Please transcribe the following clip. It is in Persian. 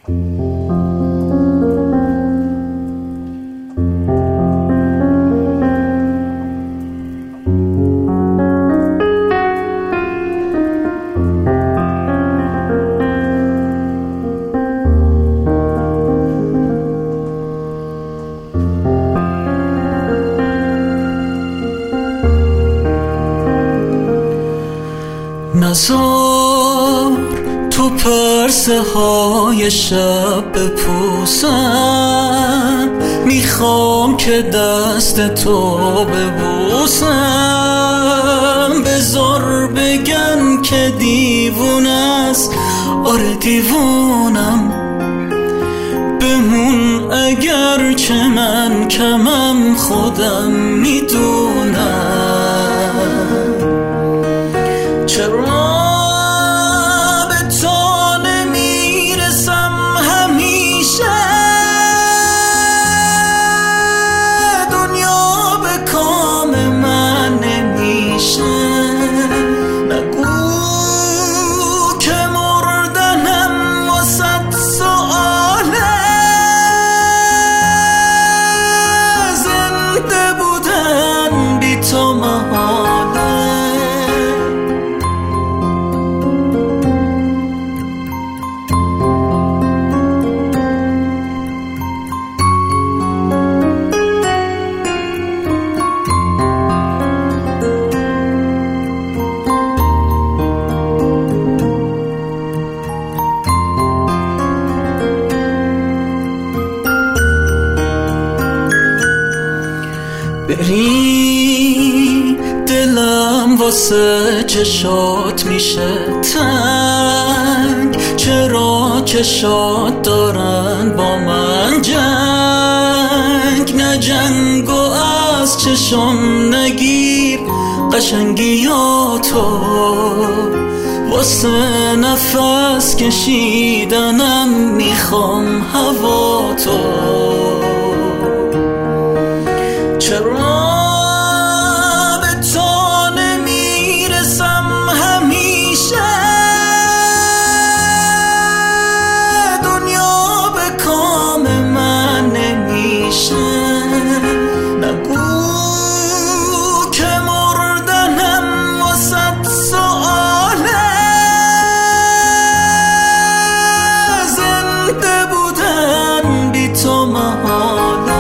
نزار تو پرسه های شب بپوسم، میخوام که دست تو ببوسم. بذار بگن که دیوونه است، آره دیوونم. بمون اگر چه من کمم خودم میدونم. چرا به تو نمیرسم همیشه؟ دنیا به کام من نمیشه. نگو که مردنم واسد سؤاله، زنده بودن بی تو محاله. بری دلم واسه چشات میشه تنگ. چرا چشات دارن با من جنگ؟ نه جنگ و از چشم نگیر قشنگیاتو، واسه نفس کشیدنم میخوام هواتو. چرا به تو نمیرسم همیشه؟ دنیا به کام من نمیشه. نگو که مردنم واسد سؤاله، زنده بودن بی تو محاله.